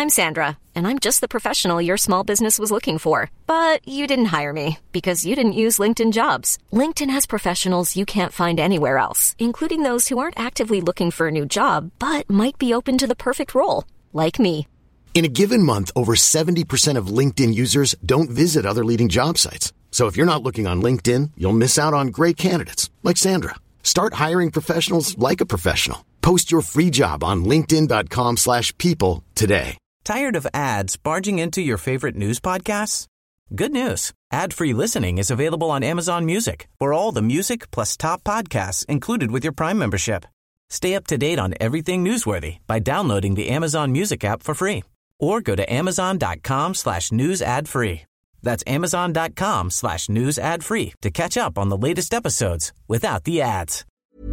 I'm Sandra, and I'm just the professional your small business was looking for. But you didn't hire me because you didn't use LinkedIn Jobs. LinkedIn has professionals you can't find anywhere else, including those who aren't actively looking for a new job, but might be open to the perfect role, like me. In a given month, over 70% of LinkedIn users don't visit other leading job sites. So if you're not looking on LinkedIn, you'll miss out on great candidates like Sandra. Start hiring professionals like a professional. Post your free job on linkedin.com/people today. Tired of ads barging into your favorite news podcasts? Good news. Ad-free listening is available on Amazon Music for all the music plus top podcasts included with your Prime membership. Stay up to date on everything newsworthy by downloading the Amazon Music app for free or go to amazon.com/news ad free. That's amazon.com/news ad free to catch up on the latest episodes without the ads.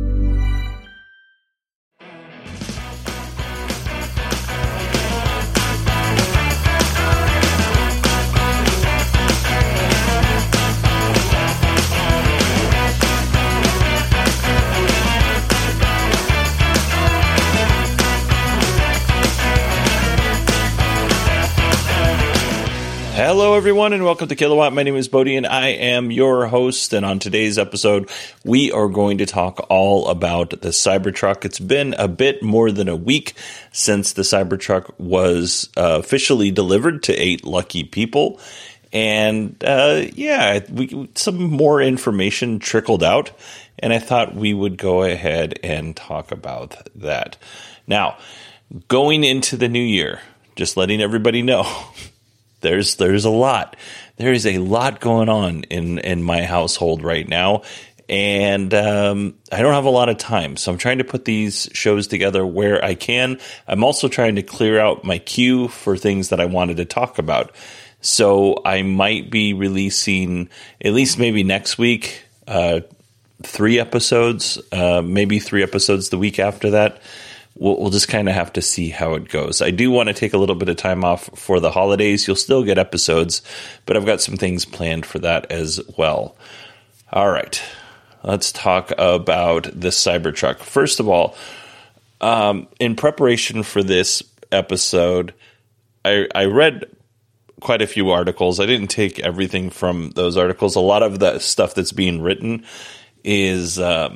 Hello, everyone, and welcome to Kilowatt. My name is Bodie, and I am your host. And on today's episode, we are going to talk all about the Cybertruck. It's been a bit more than a week since the Cybertruck was officially delivered to 8 lucky people. And some more information trickled out, and I thought we would go ahead and talk about that. Now, going into the new year, just letting everybody know, There's a lot. There is a lot going on in my household right now, and I don't have a lot of time. So I'm trying to put these shows together where I can. I'm also trying to clear out my queue for things that I wanted to talk about. So I might be releasing, at least maybe next week, 3 episodes, maybe 3 episodes the week after that. We'll just kind of have to see how it goes. I do want to take a little bit of time off for the holidays. You'll still get episodes, but I've got some things planned for that as well. All right, let's talk about the Cybertruck. First of all, in preparation for this episode, I read quite a few articles. I didn't take everything from those articles. A lot of the stuff that's being written is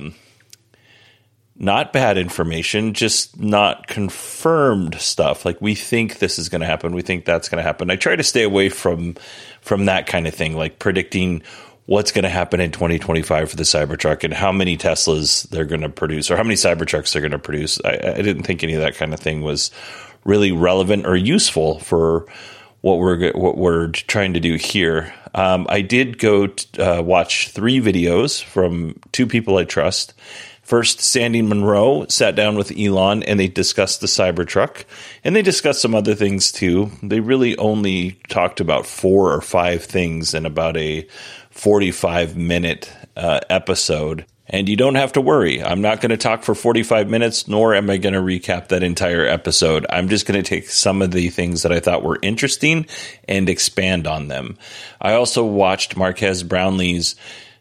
not bad information, just not confirmed stuff. Like, we think this is going to happen. We think that's going to happen. I try to stay away from that kind of thing, like predicting what's going to happen in 2025 for the Cybertruck and how many Teslas they're going to produce or how many Cybertrucks they're going to produce. I didn't think any of that kind of thing was really relevant or useful for what we're trying to do here. I did go watch 3 videos from 2 people I trust. First, Sandy Munro sat down with Elon and they discussed the Cybertruck, and they discussed some other things too. They really only talked about 4 or 5 things in about a 45-minute episode. And you don't have to worry. I'm not going to talk for 45 minutes, nor am I going to recap that entire episode. I'm just going to take some of the things that I thought were interesting and expand on them. I also watched Marques Brownlee's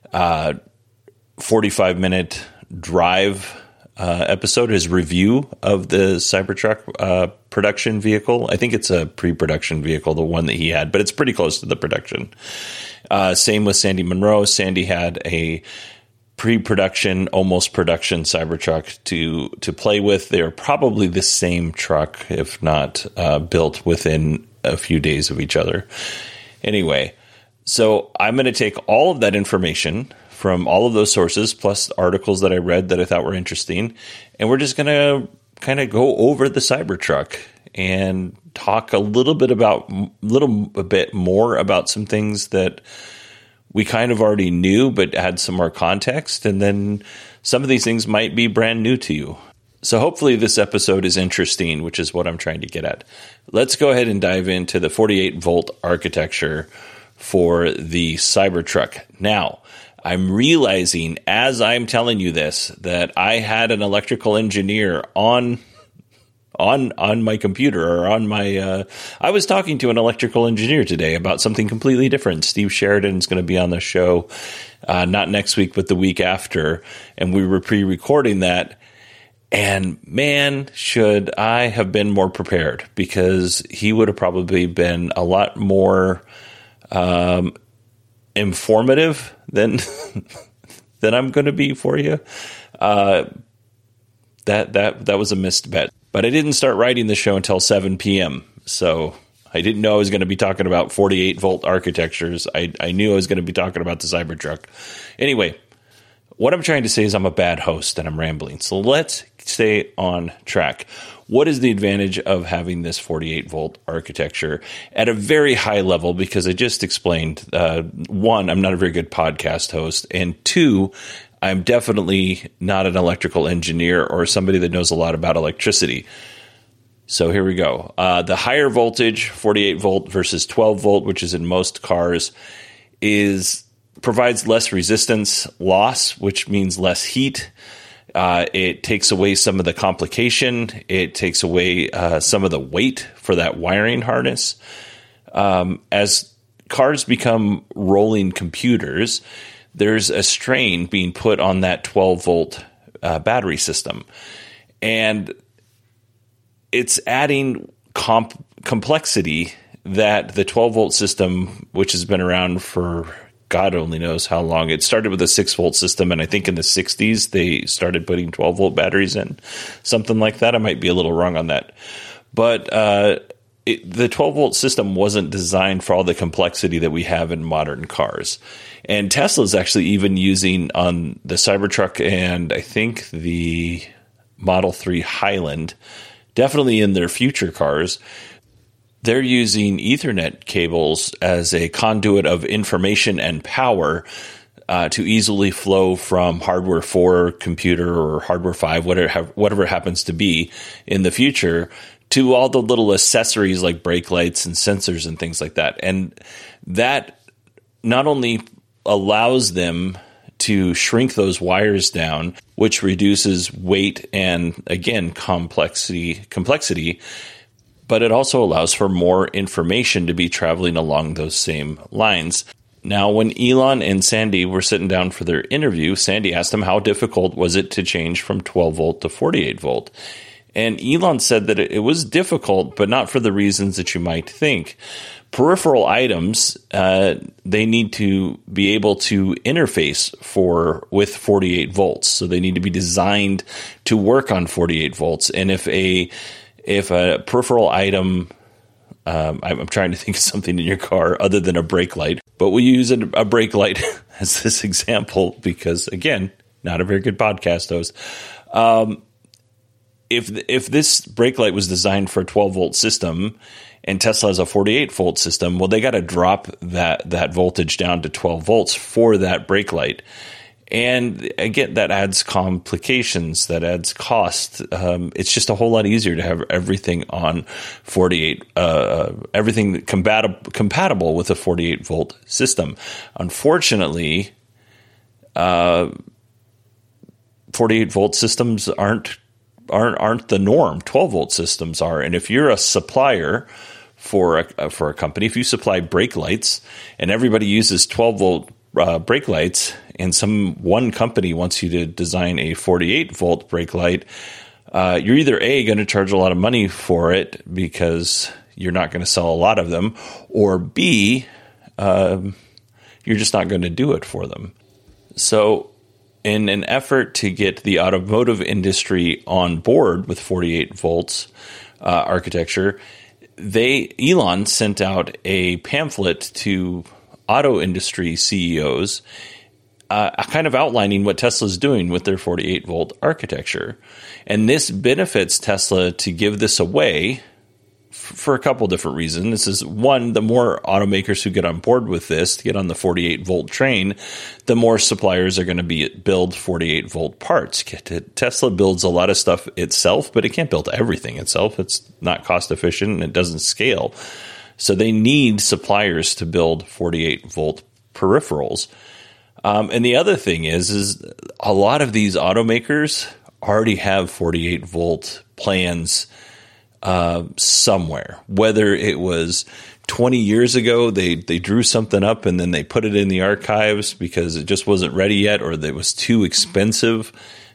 45-minute drive episode, his review of the Cybertruck production vehicle. I think it's a pre-production vehicle, the one that he had, but it's pretty close to the production. Same with Sandy Munro. Sandy had a pre-production, almost production Cybertruck to play with. They're probably the same truck, if not built within a few days of each other. Anyway, so I'm going to take all of that information from all of those sources, plus articles that I read that I thought were interesting, and we're just going to kind of go over the Cybertruck and talk a little bit more about some things that we kind of already knew, but add some more context. And then some of these things might be brand new to you. So hopefully this episode is interesting, which is what I'm trying to get at. Let's go ahead and dive into the 48-volt architecture for the Cybertruck. Now, I'm realizing as I'm telling you this that I had an electrical engineer on my computer or on my I was talking to an electrical engineer today about something completely different. Steve Sheridan's going to be on the show not next week but the week after, and we were pre-recording that, And man, should I have been more prepared, because he would have probably been a lot more informative than than I'm going to be for you. That was a missed bet. But I didn't start writing the show until 7 p.m. So I didn't know I was going to be talking about 48-volt architectures. I knew I was going to be talking about the Cybertruck. Anyway, what I'm trying to say is I'm a bad host and I'm rambling. So let's stay on track. What is the advantage of having this 48-volt architecture at a very high level? Because I just explained, one, I'm not a very good podcast host, and two, I'm definitely not an electrical engineer or somebody that knows a lot about electricity. So here we go. The higher voltage, 48-volt versus 12-volt, which is in most cars, provides less resistance loss, which means less heat. It takes away some of the complication. It takes away some of the weight for that wiring harness. As cars become rolling computers, there's a strain being put on that 12-volt battery system. And it's adding complexity that the 12-volt system, which has been around for God only knows how long. It started with a 6-volt system, and I think in the 60s they started putting 12-volt batteries in, something like that. I might be a little wrong on that. But the 12-volt system wasn't designed for all the complexity that we have in modern cars. And Tesla's actually even using on the Cybertruck and I think the Model 3 Highland, definitely in their future cars, they're using Ethernet cables as a conduit of information and power to easily flow from hardware 4 computer or hardware 5, whatever happens to be in the future, to all the little accessories like brake lights and sensors and things like that. And that not only allows them to shrink those wires down, which reduces weight and, again, complexity, but it also allows for more information to be traveling along those same lines. Now, when Elon and Sandy were sitting down for their interview, Sandy asked him how difficult was it to change from 12-volt to 48-volt. And Elon said that it was difficult, but not for the reasons that you might think. Peripheral items, they need to be able to interface with 48 volts. So they need to be designed to work on 48 volts. And if a peripheral item, I'm trying to think of something in your car other than a brake light, but we'll use a brake light as this example because, again, not a very good podcast host. If this brake light was designed for a 12-volt system and Tesla has a 48-volt system, well, they got to drop that voltage down to 12 volts for that brake light. And again, that adds complications, that adds cost. It's just a whole lot easier to have everything on 48, everything compatible with a 48-volt system. Unfortunately, 48-volt systems aren't the norm. 12-volt systems are. And if you're a supplier for a company, if you supply brake lights and everybody uses 12-volt brake lights, and one company wants you to design a 48-volt brake light, you're either A, going to charge a lot of money for it because you're not going to sell a lot of them, or B, you're just not going to do it for them. So in an effort to get the automotive industry on board with 48 volts architecture, Elon sent out a pamphlet to auto industry CEOs kind of outlining what Tesla's doing with their 48-volt architecture. And this benefits Tesla to give this away for a couple different reasons. This is one, the more automakers who get on board with this, to get on the 48-volt train, the more suppliers are going to build 48-volt parts. Tesla builds a lot of stuff itself, but it can't build everything itself. It's not cost efficient and it doesn't scale. So they need suppliers to build 48-volt peripherals. And the other thing is a lot of these automakers already have 48-volt plans somewhere. Whether it was 20 years ago, they drew something up and then they put it in the archives because it just wasn't ready yet, or it was too expensive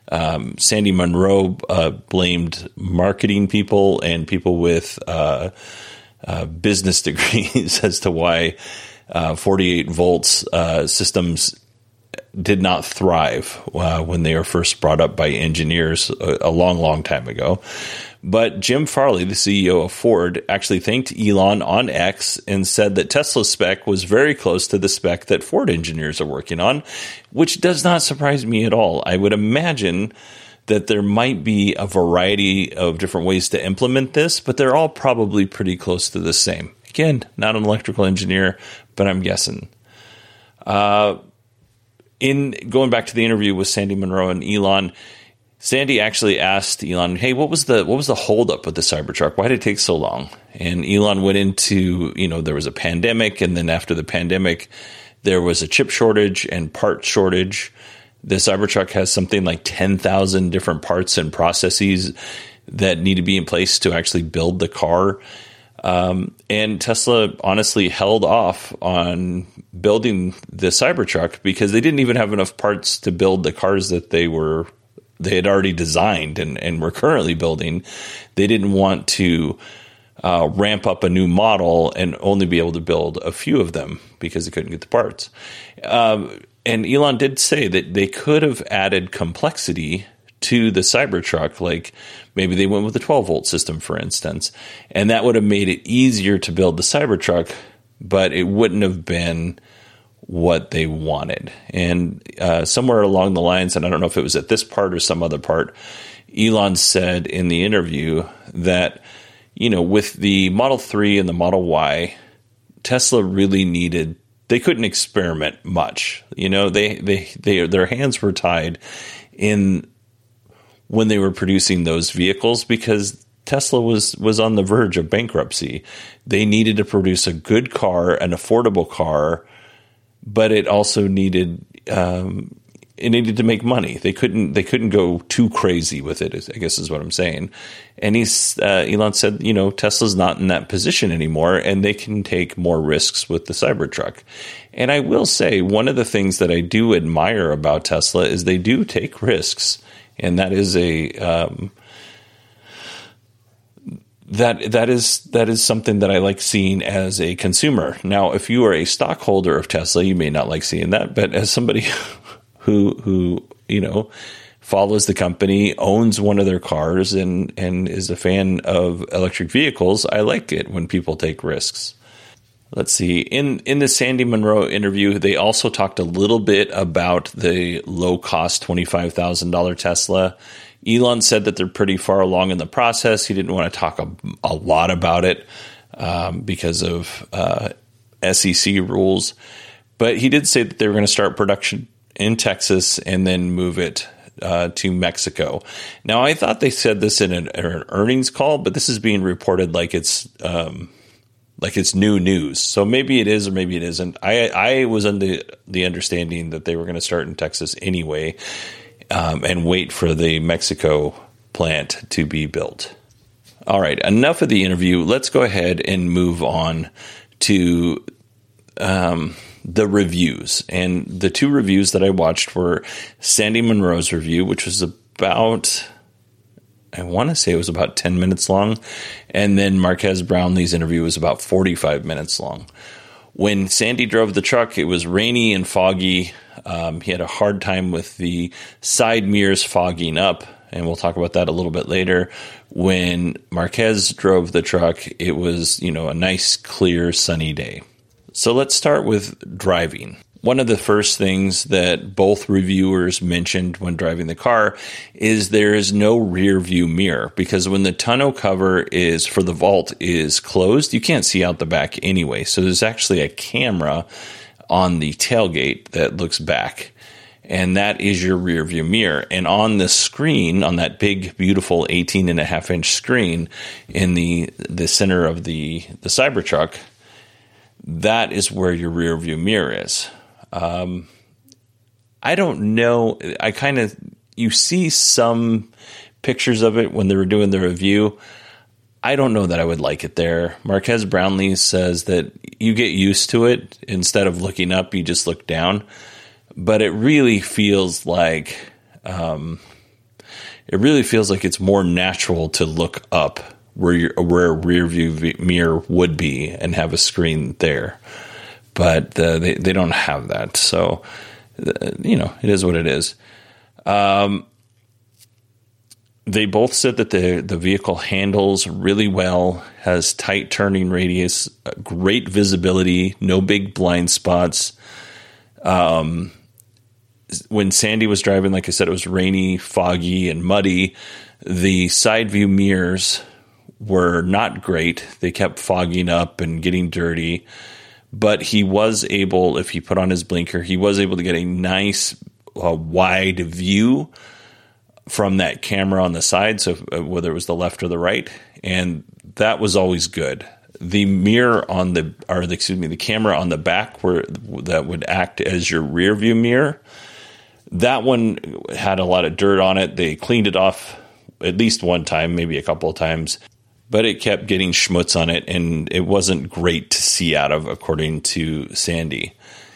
Sandy Munro blamed marketing people and people with business degrees as to why 48 volts systems did not thrive when they were first brought up by engineers a long, long time ago. But Jim Farley, the CEO of Ford, actually thanked Elon on X and said that Tesla's spec was very close to the spec that Ford engineers are working on, which does not surprise me at all. I would imagine that there might be a variety of different ways to implement this, but they're all probably pretty close to the same. Again, not an electrical engineer, but I'm guessing. In going back to the interview with Sandy Munro and Elon, Sandy actually asked Elon, "Hey, what was the holdup with the Cybertruck? Why did it take so long?" And Elon went into, there was a pandemic, and then after the pandemic, there was a chip shortage and part shortage. The Cybertruck has something like 10,000 different parts and processes that need to be in place to actually build the car. And Tesla honestly held off on building the Cybertruck because they didn't even have enough parts to build the cars that they had already designed and were currently building. They didn't want to ramp up a new model and only be able to build a few of them because they couldn't get the parts. And Elon did say that they could have added complexity to the Cybertruck, like maybe they went with a 12-volt system, for instance, and that would have made it easier to build the Cybertruck, but it wouldn't have been what they wanted. And somewhere along the lines, and I don't know if it was at this part or some other part, Elon said in the interview that, with the Model 3 and the Model Y, Tesla really they couldn't experiment much. Their hands were tied when they were producing those vehicles because Tesla was on the verge of bankruptcy. They needed to produce a good car, an affordable car, but it also needed to make money. They couldn't go too crazy with it, I guess is what I'm saying. And Elon said, Tesla's not in that position anymore, and they can take more risks with the Cybertruck. And I will say, one of the things that I do admire about Tesla is they do take risks, and that is that is something that I like seeing as a consumer. Now, if you are a stockholder of Tesla, you may not like seeing that, but as somebody who follows the company, owns one of their cars, and is a fan of electric vehicles, I like it when people take risks. Let's see. In the Sandy Munro interview, they also talked a little bit about the low-cost $25,000 Tesla. Elon said that they're pretty far along in the process. He didn't want to talk a lot about it because of SEC rules. But he did say that they were going to start production in Texas and then move it to Mexico. Now, I thought they said this in an earnings call, but this is being reported like it's new news. So maybe it is or maybe it isn't. I was under the understanding that they were going to start in Texas anyway and wait for the Mexico plant to be built. All right, enough of the interview. Let's go ahead and move on to the reviews. And the two reviews that I watched were Sandy Munro's review, which was about, I want to say it was about 10 minutes long. And then Marques Brownlee's interview was about 45 minutes long. When Sandy drove the truck, it was rainy and foggy. He had a hard time with the side mirrors fogging up, and we'll talk about that a little bit later. When Marques drove the truck, it was, a nice, clear, sunny day. So let's start with driving. One of the first things that both reviewers mentioned when driving the car is there is no rear view mirror, because when the tonneau cover for the vault is closed, you can't see out the back anyway. So there's actually a camera on the tailgate that looks back, and that is your rear view mirror. And on the screen, on that big, beautiful 18.5-inch screen in the center of the Cybertruck, that is where your rear view mirror is. I don't know. You see some pictures of it when they were doing the review. I don't know that I would like it there. Marques Brownlee says that you get used to it. Instead of looking up, you just look down. But it really feels like it really feels like it's more natural to look up where a rear view mirror would be and have a screen there. But they don't have that. So, it is what it is. They both said that the vehicle handles really well, has tight turning radius, great visibility, no big blind spots. When Sandy was driving, like I said, it was rainy, foggy, and muddy. The side view mirrors were not great. They kept fogging up and getting dirty. But he was able, if he put on his blinker, he was able to get a nice wide view from that camera on the side, so whether it was the left or the right, and that was always good. The mirror on the camera on the back that would act as your rear view mirror, that one had a lot of dirt on it. They cleaned it off at least one time, maybe a couple of times, but it kept getting schmutz on it, and it wasn't great to see out of, according to Sandy.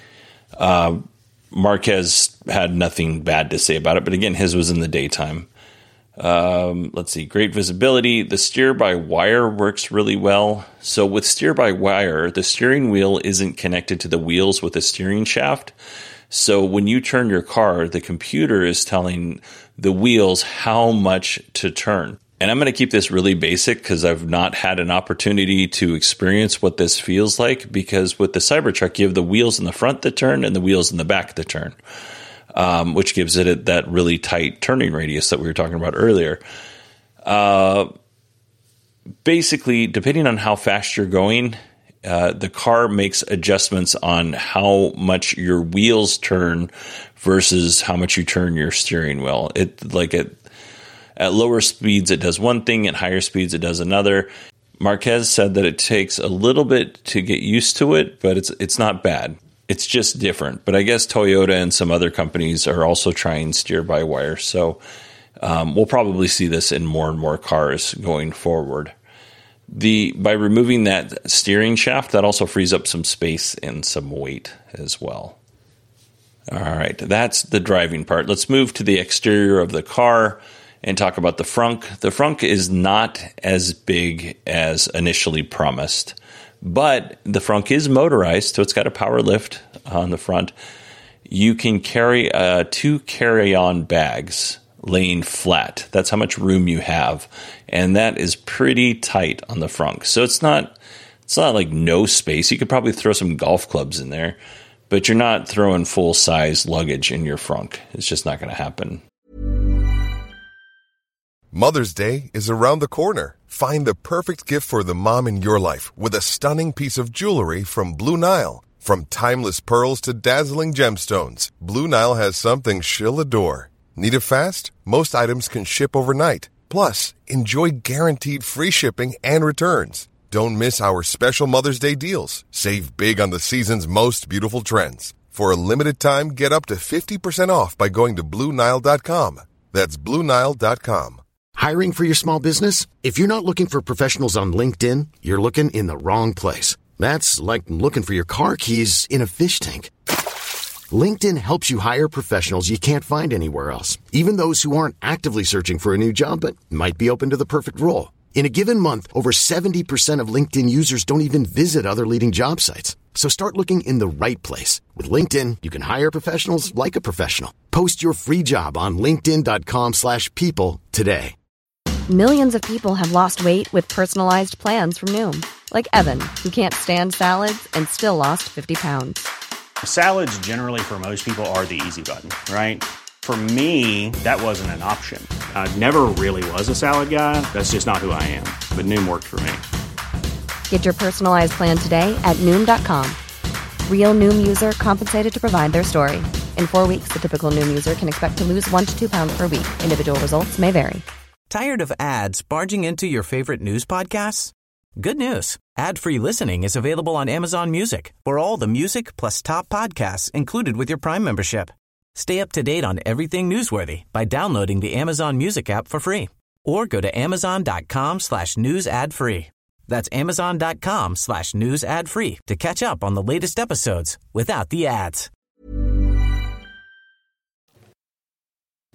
Marquez had nothing bad to say about it, but again, his was in the daytime. Let's see, great visibility. The steer-by-wire works really well. So with steer-by-wire, the steering wheel isn't connected to the wheels with a steering shaft. So when you turn your car, the computer is telling the wheels how much to turn. And I'm going to keep this really basic because I've not had an opportunity to experience what this feels like, because with the Cybertruck, you have the wheels in the front that turn and the wheels in the back that turn, which gives it that really tight turning radius that we were talking about earlier. Basically, depending on how fast you're going, the car makes adjustments on how much your wheels turn versus how much you turn your steering wheel. At lower speeds, it does one thing. At higher speeds, it does another. Marquez said that it takes a little bit to get used to it, but it's not bad. It's just different. But I guess Toyota and some other companies are also trying steer-by-wire. So we'll probably see this in more and more cars going forward. By removing that steering shaft, that also frees up some space and some weight as well. All right, that's the driving part. Let's move to the exterior of the car and talk about the frunk. The frunk is not as big as initially promised, but the frunk is motorized, so it's got a power lift on the front. You can carry 2 carry-on bags laying flat. That's how much room you have, and that is pretty tight on the frunk. So it's not like no space. You could probably throw some golf clubs in there, but you're not throwing full-size luggage in your frunk. It's just not going to happen. Mother's Day is around the corner. Find the perfect gift for the mom in your life with a stunning piece of jewelry from Blue Nile. From timeless pearls to dazzling gemstones, Blue Nile has something she'll adore. Need it fast? Most items can ship overnight. Plus, enjoy guaranteed free shipping and returns. Don't miss our special Mother's Day deals. Save big on the season's most beautiful trends. For a limited time, get up to 50% off by going to BlueNile.com. That's BlueNile.com. Hiring for your small business? If you're not looking for professionals on LinkedIn, you're looking in the wrong place. That's like looking for your car keys in a fish tank. LinkedIn helps you hire professionals you can't find anywhere else, even those who aren't actively searching for a new job but might be open to the perfect role. In a given month, over 70% of LinkedIn users don't even visit other leading job sites. So start looking in the right place. With LinkedIn, you can hire professionals like a professional. Post your free job on linkedin.com/people today. Millions of people have lost weight with personalized plans from Noom. Like Evan, who can't stand salads and still lost 50 pounds. Salads generally for most people are the easy button, right? For me, that wasn't an option. I never really was a salad guy. That's just not who I am. But Noom worked for me. Get your personalized plan today at Noom.com. Real Noom user compensated to provide their story. In 4 weeks, the typical Noom user can expect to lose 1 to 2 pounds per week. Individual results may vary. Tired of ads barging into your favorite news podcasts? Good news. Ad-free listening is available on Amazon Music for all the music plus top podcasts included with your Prime membership. Stay up to date on everything newsworthy by downloading the Amazon Music app for free or go to amazon.com/news ad free. That's amazon.com/news ad free to catch up on the latest episodes without the ads.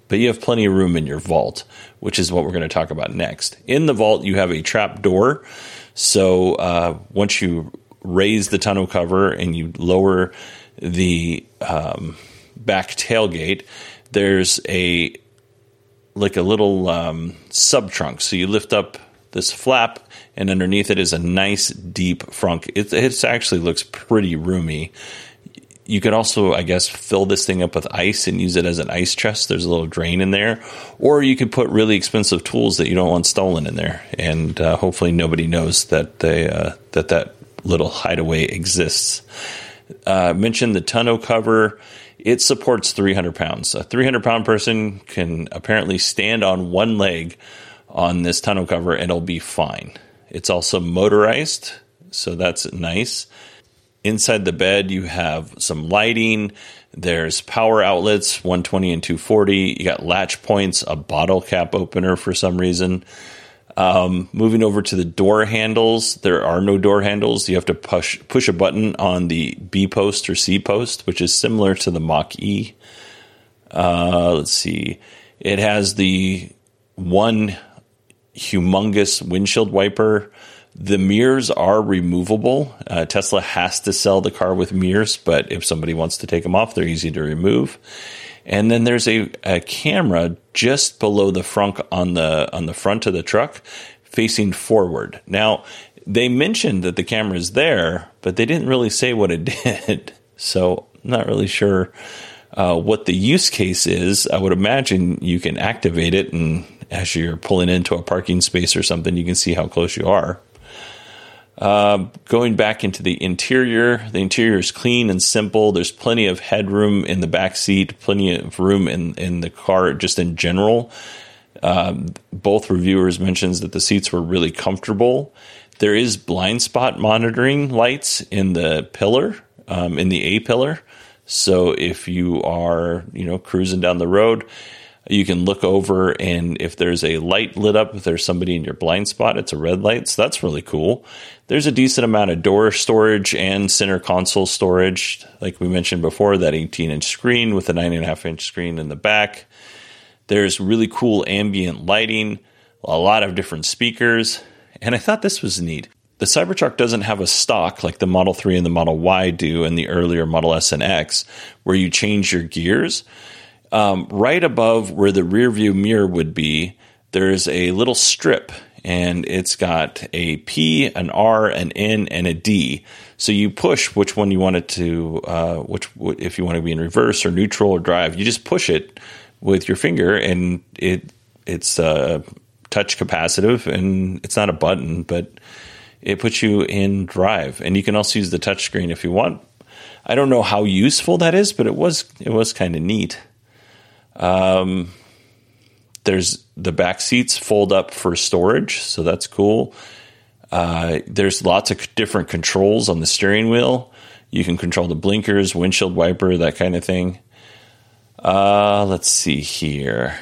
but you have plenty of room in your vault, which is what we're going to talk about next. In the vault, you have a trap door. So once you raise the tonneau cover and you lower the back tailgate, there's a little sub trunk. So you lift up this flap, and underneath it is a nice deep frunk. It actually looks pretty roomy. You could also, I guess, fill this thing up with ice and use it as an ice chest. There's a little drain in there. Or you could put really expensive tools that you don't want stolen in there. And hopefully nobody knows that that little hideaway exists. Mentioned the tonneau cover. It supports 300 pounds. A 300-pound person can apparently stand on one leg on this tonneau cover and it'll be fine. It's also motorized, so that's nice. Inside the bed, you have some lighting. There's power outlets, 120 and 240. You got latch points, a bottle cap opener for some reason. Moving over to the door handles, there are no door handles. You have to push a button on the B post or C post, which is similar to the Mach-E. Let's see. It has the one humongous windshield wiper. The mirrors are removable. Tesla has to sell the car with mirrors, but if somebody wants to take them off, they're easy to remove. And then there's a camera just below the frunk on the front of the truck facing forward. Now, they mentioned that the camera is there, but they didn't really say what it did. So I'm not really sure what the use case is. I would imagine you can activate it, and as you're pulling into a parking space or something, you can see how close you are. Going back into the interior is clean and simple. There's plenty of headroom in the back seat, plenty of room in the car just in general. Both reviewers mentioned that the seats were really comfortable. There is blind spot monitoring lights in the pillar, in the A pillar. So if you are, cruising down the road, you can look over, and if there's a light lit up, if there's somebody in your blind spot, it's a red light. So that's really cool. There's a decent amount of door storage and center console storage. Like we mentioned before, that 18-inch screen with a 9.5-inch screen in the back. There's really cool ambient lighting, a lot of different speakers. And I thought this was neat. The Cybertruck doesn't have a stock like the Model 3 and the Model Y do, and the earlier Model S and X, where you change your gears. Right above where the rear view mirror would be, there's a little strip, and it's got a P, an R, an N, and a D. So you push which one you want it to, if you want to be in reverse or neutral or drive, you just push it with your finger, and it's touch capacitive, and it's not a button, but it puts you in drive. And you can also use the touch screen if you want. I don't know how useful that is, but it was kind of neat. There's the back seats fold up for storage, so that's cool. There's lots of different controls on the steering wheel. You can control the blinkers, windshield wiper, that kind of thing. Let's see here.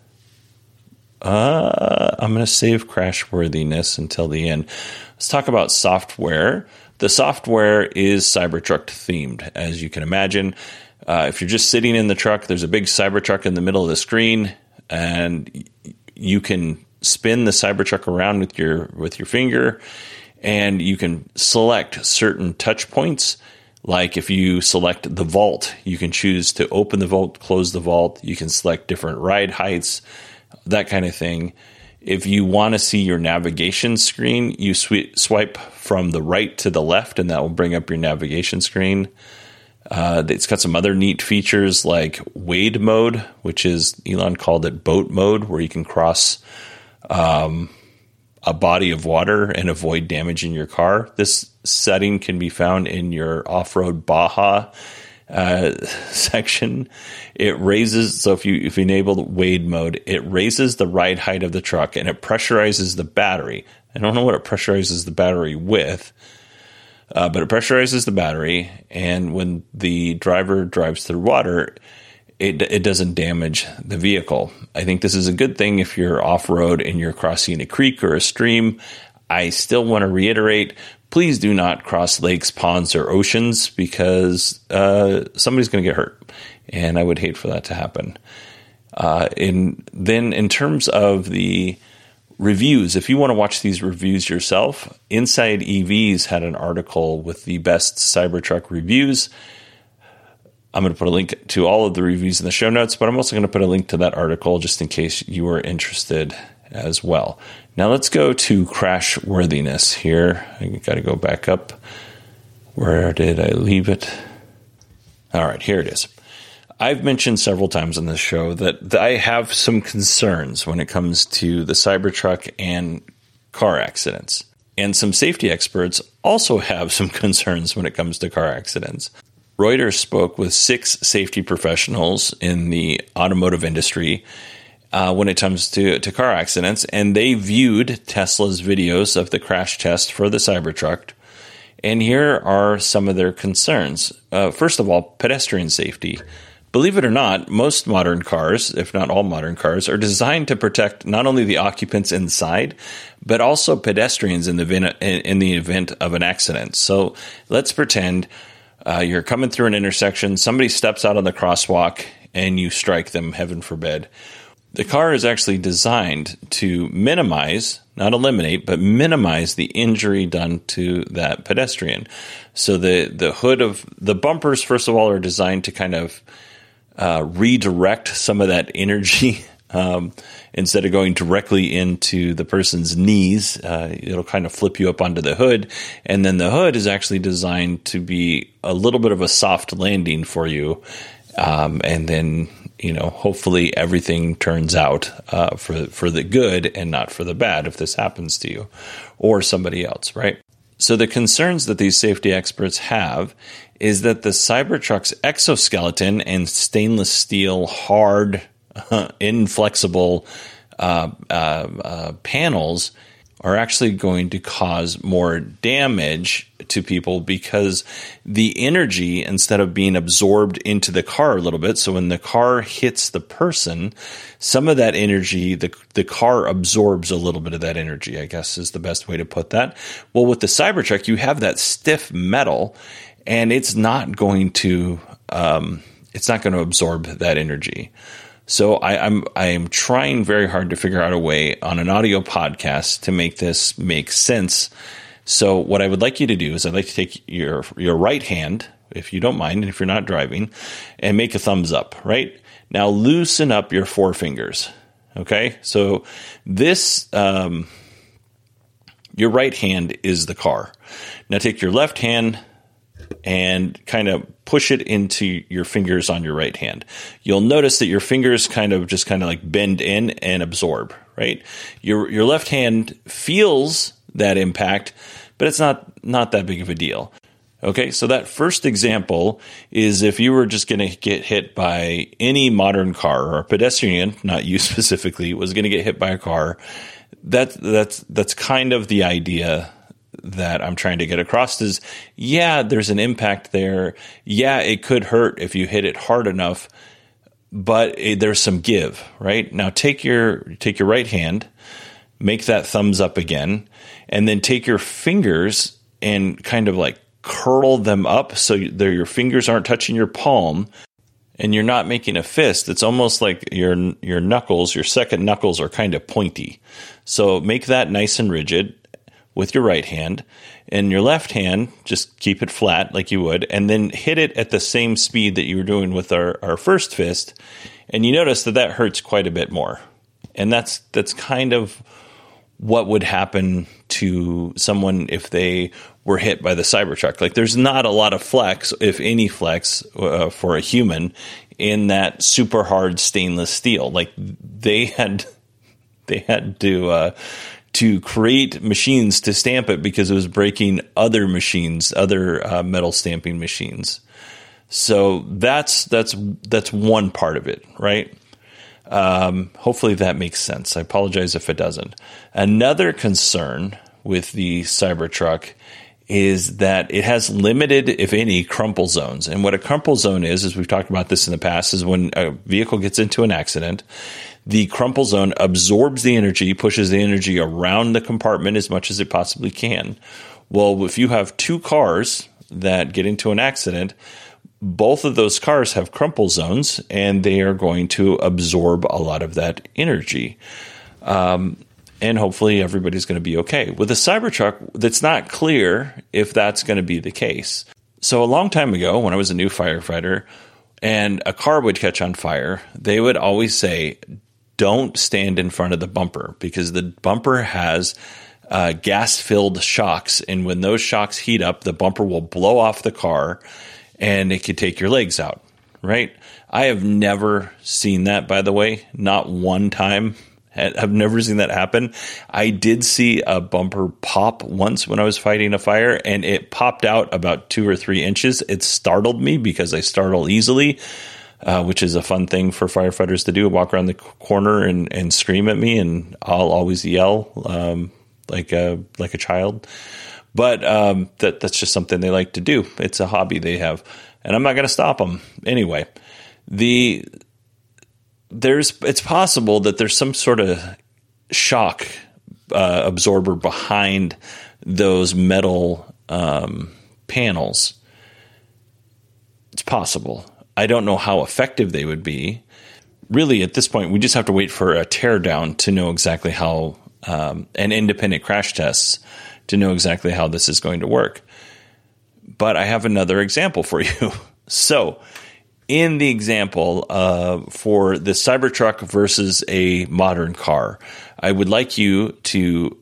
I'm going to save crashworthiness until the end. Let's talk about software. The software is Cybertruck themed, as you can imagine. If you're just sitting in the truck, there's a big Cybertruck in the middle of the screen, and you can spin the Cybertruck around with your finger, and you can select certain touch points. Like if you select the vault, you can choose to open the vault, close the vault. You can select different ride heights, that kind of thing. If you want to see your navigation screen, you swipe from the right to the left, and that will bring up your navigation screen. It's got some other neat features like wade mode, which is, Elon called it boat mode, where you can cross a body of water and avoid damaging your car. This setting can be found in your off-road Baja section. It raises, so if you enable the wade mode, it raises the ride height of the truck, and it pressurizes the battery. I don't know what it pressurizes the battery with, but it pressurizes the battery, and when the driver drives through water, it doesn't damage the vehicle. I think this is a good thing if you're off-road and you're crossing a creek or a stream. I still want to reiterate, please do not cross lakes, ponds, or oceans, because somebody's going to get hurt, and I would hate for that to happen. In terms of the reviews, if you want to watch these reviews yourself, Inside EVs had an article with the best Cybertruck reviews. I'm going to put a link to all of the reviews in the show notes, but I'm also going to put a link to that article just in case you are interested as well. Now let's go to crash worthiness here. I got to go back up. Where did I leave it? All right, here it is. I've mentioned several times on this show that I have some concerns when it comes to the Cybertruck and car accidents. And some safety experts also have some concerns when it comes to car accidents. Reuters spoke with 6 safety professionals in the automotive industry when it comes to car accidents, and they viewed Tesla's videos of the crash test for the Cybertruck. And here are some of their concerns. First of all, pedestrian safety. Believe it or not, most modern cars, if not all modern cars, are designed to protect not only the occupants inside, but also pedestrians in the event of an accident. So let's pretend you're coming through an intersection, somebody steps out on the crosswalk, and you strike them, heaven forbid. The car is actually designed to minimize, not eliminate, but minimize the injury done to that pedestrian. So the hood of the bumpers, first of all, are designed to kind of redirect some of that energy instead of going directly into the person's knees. It'll kind of flip you up onto the hood. And then the hood is actually designed to be a little bit of a soft landing for you. And then, hopefully everything turns out for the good and not for the bad if this happens to you or somebody else, right? So the concerns that these safety experts have is that the Cybertruck's exoskeleton and stainless steel hard, inflexible panels are actually going to cause more damage to people because the energy, instead of being absorbed into the car a little bit, so when the car hits the person, some of that energy, the car absorbs a little bit of that energy, I guess is the best way to put that. Well, with the Cybertruck, you have that stiff metal, and it's not going to absorb that energy. So I am trying very hard to figure out a way on an audio podcast to make this make sense. So what I would like you to do is I'd like to take your right hand, if you don't mind, and if you're not driving, and make a thumbs up, right? Now loosen up your forefingers, okay? So this, your right hand is the car. Now take your left hand and kind of push it into your fingers on your right hand. You'll notice that your fingers kind of like bend in and absorb, right? Your left hand feels that impact, but it's not that big of a deal. Okay, so that first example is if you were just going to get hit by any modern car, or a pedestrian, not you specifically, was going to get hit by a car. That's kind of the idea that I'm trying to get across is, yeah, there's an impact there. Yeah, it could hurt if you hit it hard enough, but there's some give, right? Now take your right hand, make that thumbs up again, and then take your fingers and kind of like curl them up so your fingers aren't touching your palm and you're not making a fist. It's almost like your knuckles, your second knuckles are kind of pointy. So make that nice and rigid with your right hand, and your left hand, just keep it flat like you would, and then hit it at the same speed that you were doing with our first fist, and you notice that hurts quite a bit more. And that's kind of what would happen to someone if they were hit by the Cybertruck. Like there's not a lot of flex, if any flex, for a human in that super hard stainless steel. Like they had to create machines to stamp it because it was breaking other machines, other metal stamping machines. So that's one part of it, right? Hopefully that makes sense. I apologize if it doesn't. Another concern with the Cybertruck is that it has limited, if any, crumple zones. And what a crumple zone is, as we've talked about this in the past, is when a vehicle gets into an accident, the crumple zone absorbs the energy, pushes the energy around the compartment as much as it possibly can. Well, if you have two cars that get into an accident, both of those cars have crumple zones, and they are going to absorb a lot of that energy. And hopefully everybody's going to be okay. With a Cybertruck, that's not clear if that's going to be the case. So a long time ago, when I was a new firefighter and a car would catch on fire, they would always say, don't stand in front of the bumper, because the bumper has gas-filled shocks. And when those shocks heat up, the bumper will blow off the car and it could take your legs out, right? I have never seen that, by the way, not one time. I've never seen that happen. I did see a bumper pop once when I was fighting a fire, and it popped out about 2 or 3 inches. It startled me because I startle easily, which is a fun thing for firefighters to do, walk around the corner and scream at me, and I'll always yell like a child. But that's just something they like to do. It's a hobby they have, and I'm not going to stop them. Anyway, it's possible that there's some sort of shock absorber behind those metal panels. It's possible. I don't know how effective they would be. Really, at this point, we just have to wait for a teardown to know exactly how, and independent crash tests to know exactly how this is going to work. But I have another example for you. So, in the example for the Cybertruck versus a modern car, I would like you to,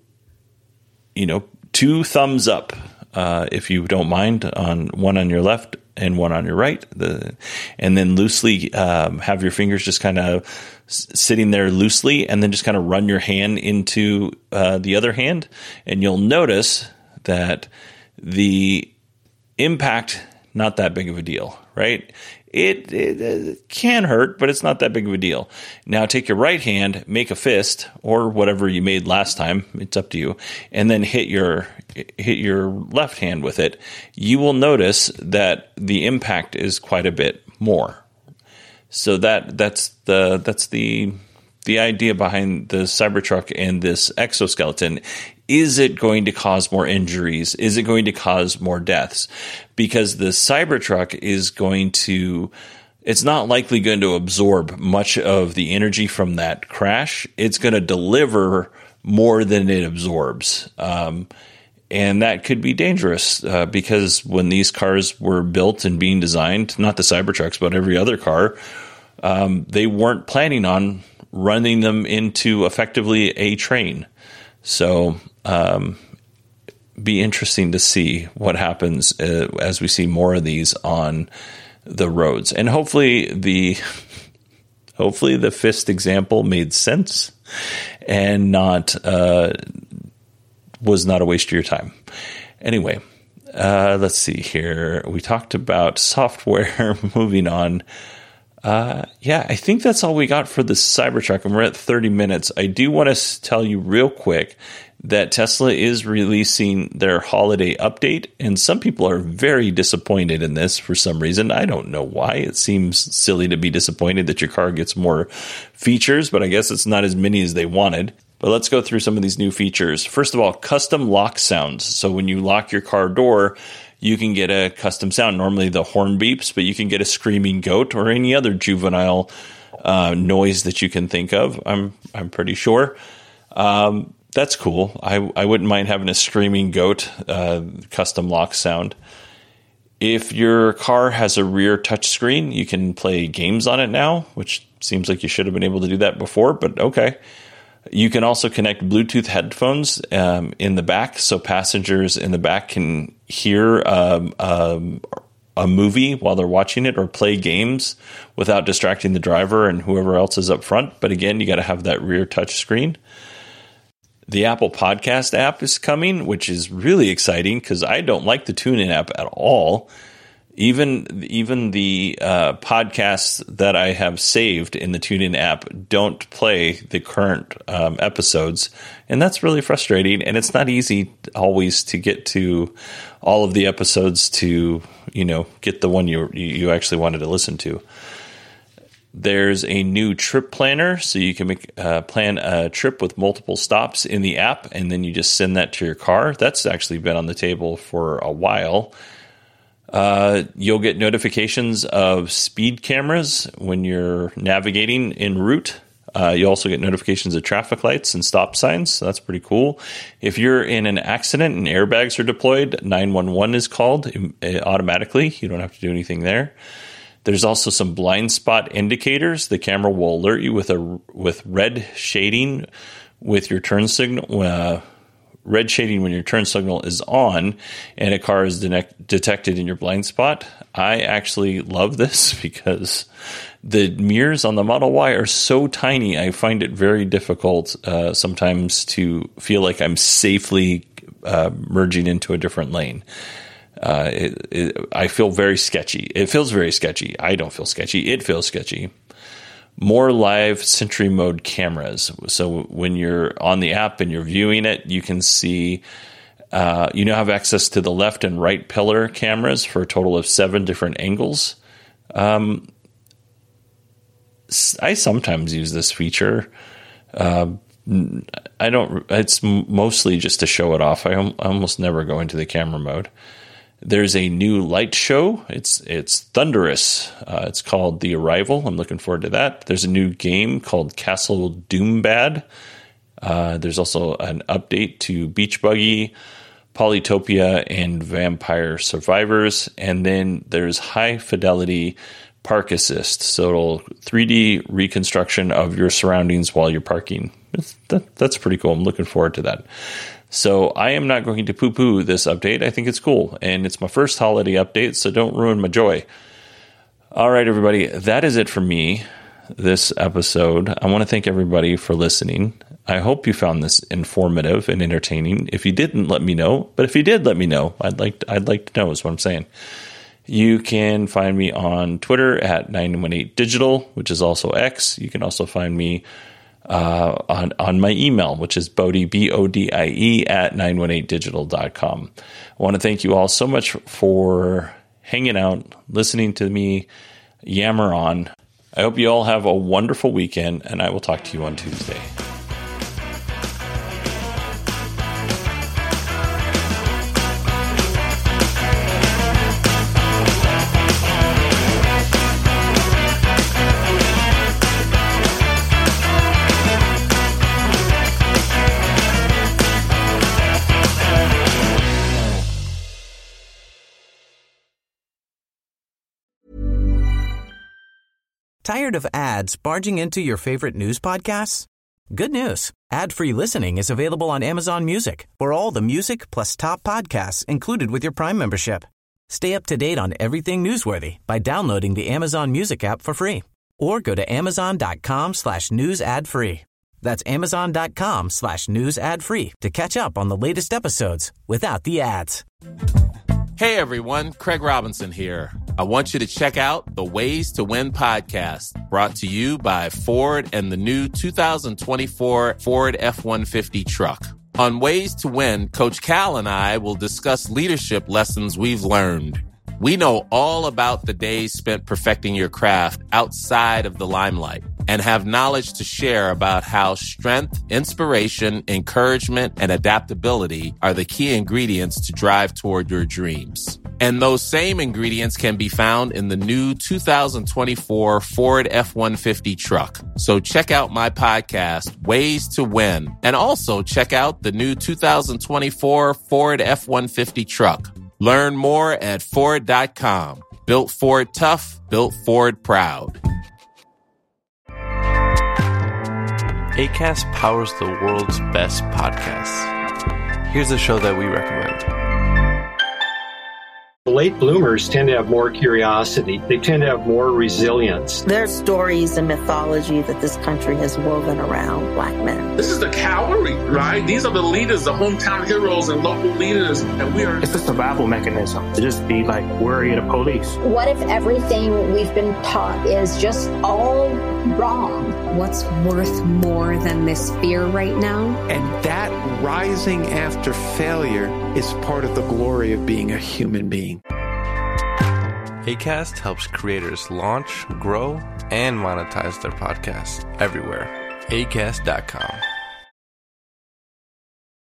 2 thumbs up, if you don't mind, on one on your left and one on your right, and then loosely have your fingers just kind of sitting there loosely, and then just kind of run your hand into the other hand, and you'll notice that the impact, not that big of a deal, right? It can hurt, but it's not that big of a deal. Now take your right hand, make a fist, or whatever you made last time, it's up to you, and then hit your left hand with it. You will notice that the impact is quite a bit more. So that's the idea behind the Cybertruck and this exoskeleton. Is it going to cause more injuries? Is it going to cause more deaths? Because the Cybertruck it's not likely going to absorb much of the energy from that crash. It's going to deliver more than it absorbs. And that could be dangerous because when these cars were built and being designed, not the Cybertrucks, but every other car, they weren't planning on running them into effectively a train. So be interesting to see what happens as we see more of these on the roads. And hopefully the fist example made sense and was not a waste of your time. Anyway, let's see here. We talked about software. Moving on. I think that's all we got for the Cybertruck, and we're at 30 minutes. I do want to tell you real quick that Tesla is releasing their holiday update, and some people are very disappointed in this for some reason. I don't know why. It seems silly to be disappointed that your car gets more features, but I guess it's not as many as they wanted. But let's go through some of these new features. First of all, custom lock sounds. So when you lock your car door, you can get a custom sound. Normally the horn beeps, but you can get a screaming goat or any other juvenile noise that you can think of. I'm pretty sure. That's cool. I wouldn't mind having a screaming goat custom lock sound. If your car has a rear touchscreen, you can play games on it now, which seems like you should have been able to do that before, but okay. You can also connect Bluetooth headphones in the back, so passengers in the back can hear a movie while they're watching it or play games without distracting the driver and whoever else is up front. But again, you got to have that rear touch screen. The Apple Podcast app is coming, which is really exciting because I don't like the TuneIn app at all. Even the podcasts that I have saved in the TuneIn app don't play the current episodes, and that's really frustrating. And it's not easy always to get to all of the episodes to get the one you actually wanted to listen to. There's a new trip planner, so you can plan a trip with multiple stops in the app, and then you just send that to your car. That's actually been on the table for a while. You'll get notifications of speed cameras when you're navigating en route. You also get notifications of traffic lights and stop signs. So that's pretty cool. If you're in an accident and airbags are deployed, 911 is called automatically. You don't have to do anything there. There's also some blind spot indicators. The camera will alert you with red shading with your turn signal. Red shading when your turn signal is on and a car is detected in your blind spot. I actually love this because the mirrors on the Model Y are so tiny. I find it very difficult sometimes to feel like I'm safely merging into a different lane. I feel very sketchy. It feels very sketchy. I don't feel sketchy. It feels sketchy. More live Sentry mode cameras. So when you're on the app and you're viewing it, you can see, you now have access to the left and right pillar cameras for a total of 7 different angles. I sometimes use this feature. It's mostly just to show it off. I almost never go into the camera mode. There's a new light show. It's thunderous. It's called The Arrival. I'm looking forward to that. There's a new game called Castle Doombad. There's also an update to Beach Buggy, Polytopia, and Vampire Survivors. And then there's high fidelity park assist. So it'll 3D reconstruction of your surroundings while you're parking. That's pretty cool. I'm looking forward to that. So I am not going to poo-poo this update. I think it's cool. And it's my first holiday update, so don't ruin my joy. All right, everybody. That is it for me this episode. I want to thank everybody for listening. I hope you found this informative and entertaining. If you didn't, let me know. But if you did, let me know. I'd like to know is what I'm saying. You can find me on Twitter at 918digital, which is also X. You can also find me on my email, which is Bodie, BODIE, at 918digital.com. I want to thank you all so much for hanging out, listening to me yammer on. I hope you all have a wonderful weekend, and I will talk to you on Tuesday. Tired of ads barging into your favorite news podcasts? Good news. Ad-free listening is available on Amazon Music for all the music plus top podcasts included with your Prime membership. Stay up to date on everything newsworthy by downloading the Amazon Music app for free or go to amazon.com/news ad free. That's amazon.com/news ad free to catch up on the latest episodes without the ads. Hey everyone, Craig Robinson here. I want you to check out the Ways to Win podcast, brought to you by Ford and the new 2024 Ford F-150 truck. On Ways to Win, Coach Cal and I will discuss leadership lessons we've learned. We know all about the days spent perfecting your craft outside of the limelight and have knowledge to share about how strength, inspiration, encouragement, and adaptability are the key ingredients to drive toward your dreams. And those same ingredients can be found in the new 2024 Ford F-150 truck. So check out my podcast, Ways to Win, and also check out the new 2024 Ford F-150 truck. Learn more at Ford.com. Built Ford tough, built Ford proud. Acast powers the world's best podcasts. Here's a show that we recommend. Late bloomers tend to have more curiosity. They tend to have more resilience. There's stories and mythology that this country has woven around Black men. This is the cavalry, right? These are the leaders, the hometown heroes and local leaders. And we are. It's a survival mechanism to just be like worried of police. What if everything we've been taught is just all wrong? What's worth more than this fear right now? And that rising after failure is part of the glory of being a human being. Acast helps creators launch, grow, and monetize their podcasts everywhere. Acast.com.